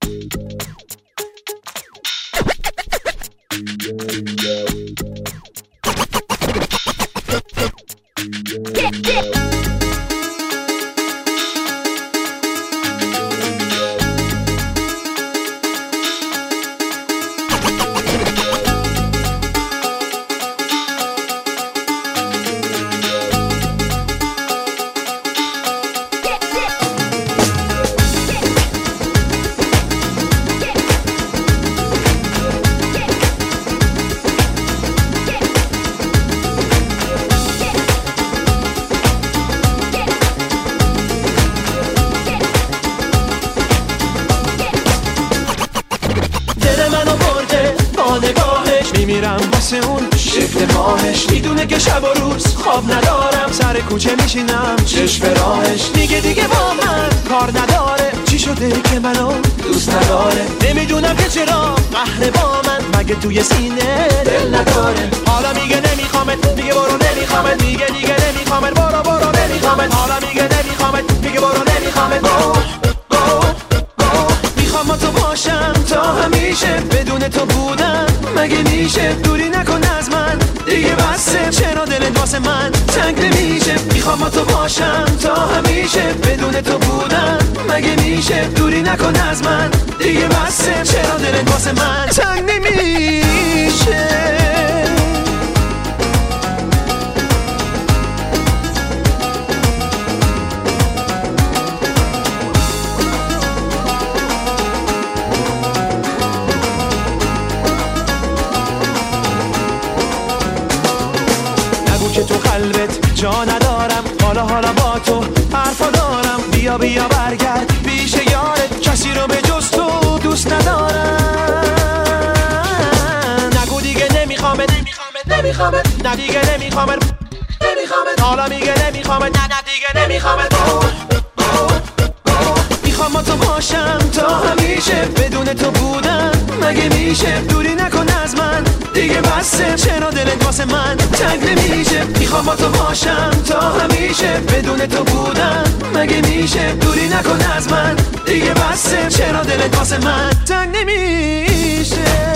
میمیرم واسه اون شکل ماهش، میدونه که شب و روز خواب ندارم، سر کوچه میشینم چشم راهش، میگه دیگه با من کار نداره، چی شده که منو دوست نداره، نمیدونم که چرا قهر با من، مگه توی سینه دل نداره، حالا میگه نمیخوامت، میگه برو نمیخوامت، میگه دیگه نمیخوامت، برو نمیخوامت، حالا میگه نمیخوامت، میگه برو نمیخوامت، میخوام با تو باشم تا همیشه، بدون تو بودم مگه میشه، دوری نکن از من دیگه بسه، چرا دلت واسه من تنگ نمیشه، میخوام با تو باشم تا همیشه، بدون تو بودم مگه میشه، دوری نکن از من دیگه بسه، چرا دلت واسه من تنگ نمیشه. که تو قلبت جا ندارم، حالا با تو حرفا دارم، بیا برگرد پیش یارت، کسی رو به جز تو دوست ندارم، نگو دیگه نمیخوامت، نه دیگه نمیخوامت، حالا میگه نمیخوامت، نه دیگه نمیخوامت، میخوام با تو باشم تا همیشه، بدون تو بودم مگه میشه، دوری نکن از من دیگه بسه، چرا دلت واسه من تنگ نمیشه، میخوام با تو باشم تا همیشه، بدون تو بودم مگه میشه، دوری نکن از من دیگه بسه، چرا دلت واسه من تنگ نمیشه.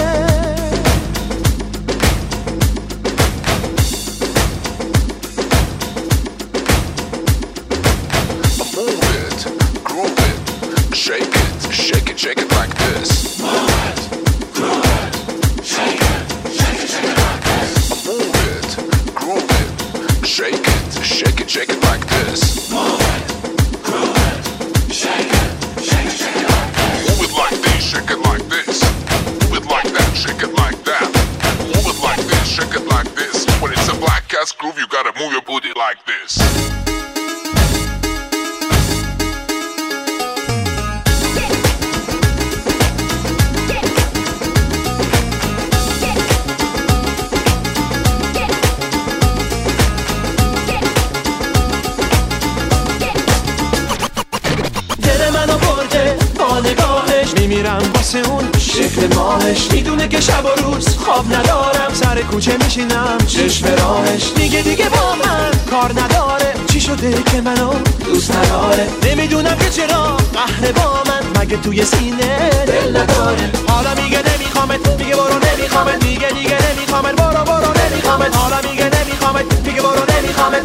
Shake it like this. Move it, groove it, shake it, like this. Move it, groove it, shake it like this. Move it, groove it, shake it like this. Move it like this, shake it like this. Move it like that, shake it like that. Move it like this, shake it like this. When it's a black ass groove, you gotta move your booty like this. میمیرم واسه اون شکل ماهش، میدونه که شب و روز خواب ندارم، سر کوچه میشینم چشم راهش، میگه دیگه با من کار نداره، چی شده که منو دوست نداره، نمیدونم که چرا قهر با من، مگه توی سینه دل نداره، حالا میگه نمیخوامت، میگه برو نمیخوامت، میگه دیگه نمیخوامت، برو نمیخوامت، حالا میگه نمیخوامت، میگه برو نمیخوامت،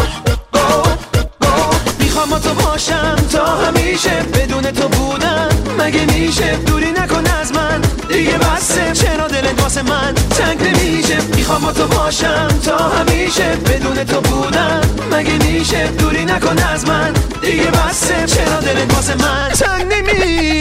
میخوام با تو باشم تا همیشه، بدون تو بودم مگه میشه، دوری نکن از من دیگه بسه، چرا دلت واسه من تنگ نمیشه، میخوام با تو باشم تا همیشه، بدون تو بودم مگه میشه، دوری نکن از من دیگه بسه، چرا دلت واسه من تنگ نمیشه.